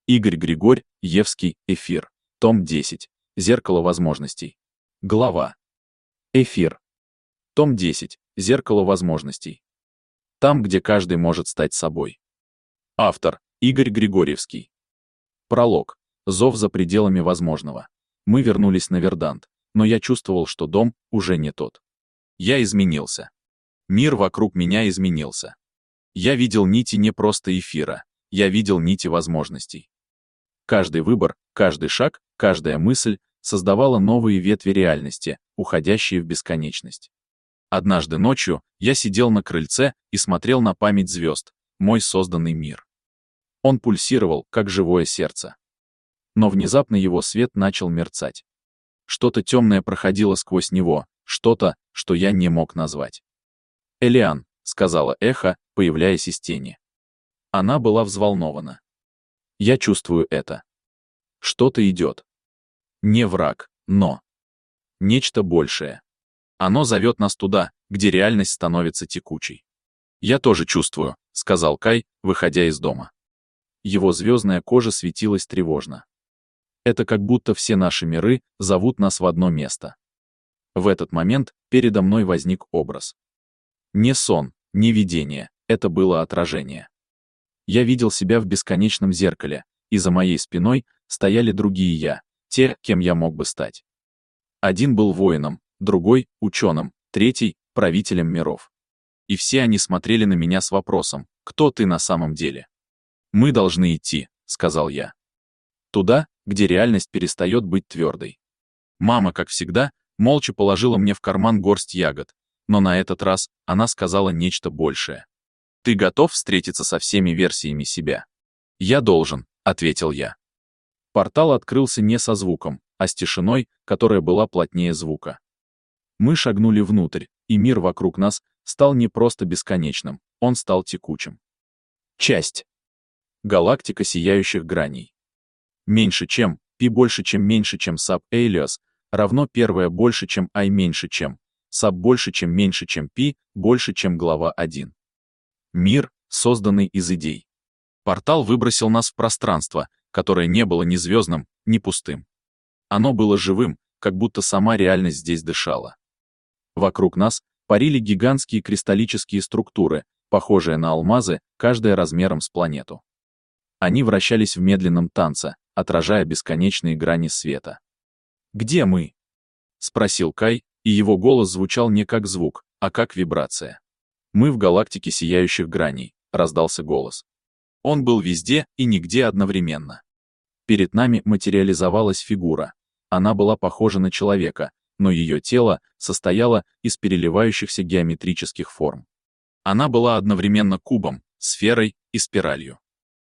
Игорь Григорьевский, Эфир. Том 10. Зеркало возможностей. Глава. Эфир. Том 10. Зеркало возможностей. Там, где каждый может стать собой. Автор. Игорь Григорьевский. Пролог. Зов за пределами возможного. Мы вернулись на Вердант, но я чувствовал, что дом уже не тот. Я изменился. Мир вокруг меня изменился. Я видел нити не просто эфира, я видел нити возможностей. Каждый выбор, каждый шаг, каждая мысль создавала новые ветви реальности, уходящие в бесконечность. Однажды ночью я сидел на крыльце и смотрел на память звезд, мой созданный мир. Он пульсировал, как живое сердце. Но внезапно его свет начал мерцать. Что-то темное проходило сквозь него, что-то, что я не мог назвать. «Элиан», — сказала эхо, появляясь из тени. Она была взволнована. Я чувствую это. Что-то идет. Не враг, но нечто большее. Оно зовет нас туда, где реальность становится текучей. «Я тоже чувствую», — сказал Кай, выходя из дома. Его звездная кожа светилась тревожно. Это как будто все наши миры зовут нас в одно место. В этот момент передо мной возник образ. Не сон, не видение, это было отражение. Я видел себя в бесконечном зеркале, и за моей спиной стояли другие я, те, кем я мог бы стать. Один был воином, другой — ученым, третий — правителем миров. И все они смотрели на меня с вопросом: «Кто ты на самом деле?» «Мы должны идти», — сказал я. «Туда, где реальность перестает быть твердой». Мама, как всегда, молча положила мне в карман горсть ягод, но на этот раз она сказала нечто большее. «Ты готов встретиться со всеми версиями себя?» «Я должен», — ответил я. Портал открылся не со звуком, а с тишиной, которая была плотнее звука. Мы шагнули внутрь, и мир вокруг нас стал не просто бесконечным, он стал текучим. Часть. Галактика сияющих граней. Меньше чем, π больше чем меньше чем саб Элиос, равно первое больше чем I меньше чем, саб больше чем меньше чем π больше чем глава 1. Мир, созданный из идей. Портал выбросил нас в пространство, которое не было ни звездным, ни пустым. Оно было живым, как будто сама реальность здесь дышала. Вокруг нас парили гигантские кристаллические структуры, похожие на алмазы, каждая размером с планету. Они вращались в медленном танце, отражая бесконечные грани света. «Где мы?» — спросил Кай, и его голос звучал не как звук, а как вибрация. «Мы в галактике сияющих граней», — раздался голос. Он был везде и нигде одновременно. Перед нами материализовалась фигура. Она была похожа на человека, но ее тело состояло из переливающихся геометрических форм. Она была одновременно кубом, сферой и спиралью.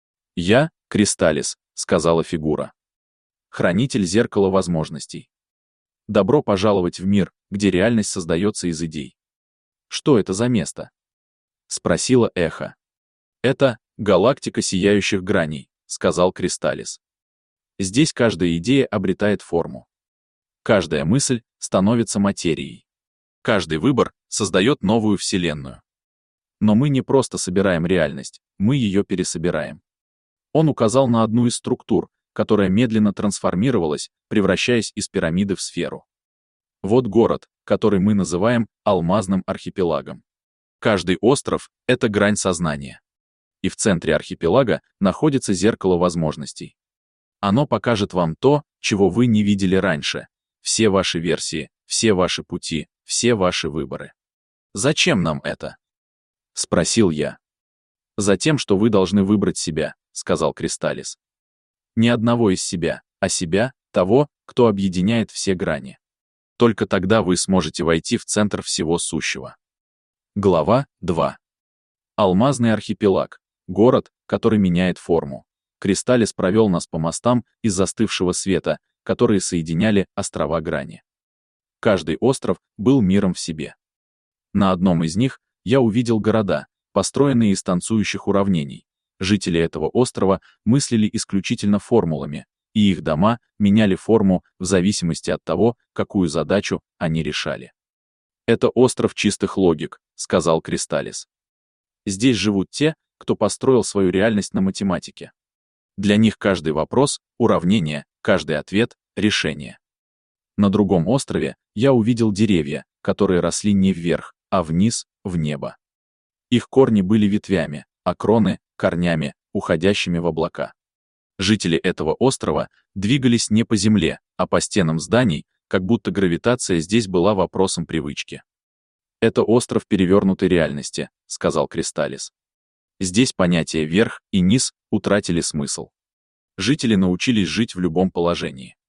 «Я — Кристаллис», — сказала фигура. «Хранитель зеркала возможностей. Добро пожаловать в мир, где реальность создается из идей». «Что это за место?» — спросила эхо. «Это галактика сияющих граней», — сказал Кристаллис. «Здесь каждая идея обретает форму. Каждая мысль становится материей. Каждый выбор создает новую вселенную. Но мы не просто собираем реальность, мы ее пересобираем». Он указал на одну из структур, которая медленно трансформировалась, превращаясь из пирамиды в сферу. Вот город, который мы называем алмазным архипелагом. Каждый остров — это грань сознания. И в центре архипелага находится зеркало возможностей. Оно покажет вам то, чего вы не видели раньше, все ваши версии, все ваши пути, все ваши выборы. «Зачем нам это?» — спросил я. «Затем, что вы должны выбрать себя», — сказал Кристаллис. «Не одного из себя, а себя, того, кто объединяет все грани. Только тогда вы сможете войти в центр всего сущего». Глава 2. Алмазный архипелаг. Город, который меняет форму. Кристаллис провел нас по мостам из застывшего света, которые соединяли острова грани. Каждый остров был миром в себе. На одном из них я увидел города, построенные из танцующих уравнений. Жители этого острова мыслили исключительно формулами, и их дома меняли форму в зависимости от того, какую задачу они решали. «Это остров чистых логик», — сказал Кристаллис. «Здесь живут те, кто построил свою реальность на математике. Для них каждый вопрос — уравнение, каждый ответ — решение. На другом острове я увидел деревья, которые росли не вверх, а вниз, в небо. Их корни были ветвями, а кроны — корнями, уходящими в облака. Жители этого острова двигались не по земле, а по стенам зданий, как будто гравитация здесь была вопросом привычки. «Это остров перевернутой реальности», — сказал Кристаллис. Здесь понятия «верх» и «низ» утратили смысл. Жители научились жить в любом положении.